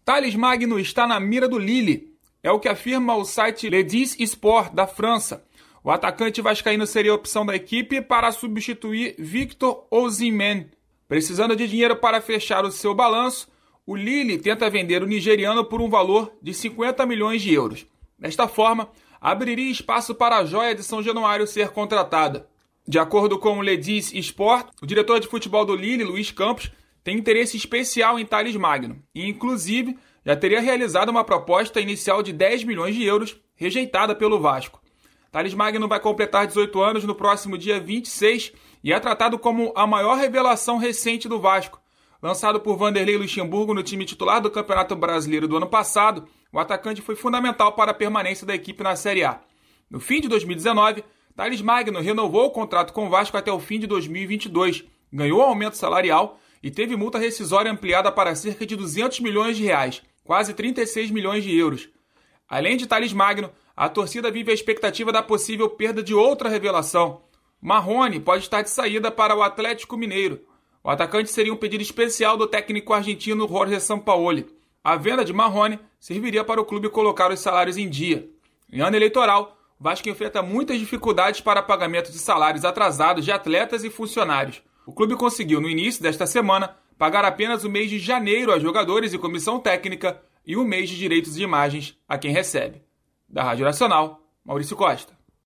Thales Magno está na mira do Lille. É o que afirma o site Le 10 Sport da França. O atacante vascaíno seria a opção da equipe para substituir Victor Osimhen. Precisando de dinheiro para fechar o seu balanço, o Lille tenta vender o nigeriano por um valor de 50 milhões de euros. Desta forma, abriria espaço para a joia de São Januário ser contratada. De acordo com o Le 10 Sport, o diretor de futebol do Lille, Luiz Campos, tem interesse especial em Thales Magno e, inclusive, já teria realizado uma proposta inicial de 10 milhões de euros, rejeitada pelo Vasco. Thales Magno vai completar 18 anos no próximo dia 26 e é tratado como a maior revelação recente do Vasco. Lançado por Vanderlei Luxemburgo no time titular do Campeonato Brasileiro do ano passado, o atacante foi fundamental para a permanência da equipe na Série A. No fim de 2019, Thales Magno renovou o contrato com o Vasco até o fim de 2022, ganhou aumento salarial e teve multa rescisória ampliada para cerca de 200 milhões de reais, quase 36 milhões de euros. Além de Thales Magno, a torcida vive a expectativa da possível perda de outra revelação. Marrone pode estar de saída para o Atlético Mineiro. O atacante seria um pedido especial do técnico argentino Jorge Sampaoli. A venda de Marrone serviria para o clube colocar os salários em dia. Em ano eleitoral, o Vasco enfrenta muitas dificuldades para pagamento de salários atrasados de atletas e funcionários. O clube conseguiu, no início desta semana, pagar apenas o mês de janeiro a jogadores e comissão técnica e o mês de direitos de imagens a quem recebe. Da Rádio Nacional, Maurício Costa.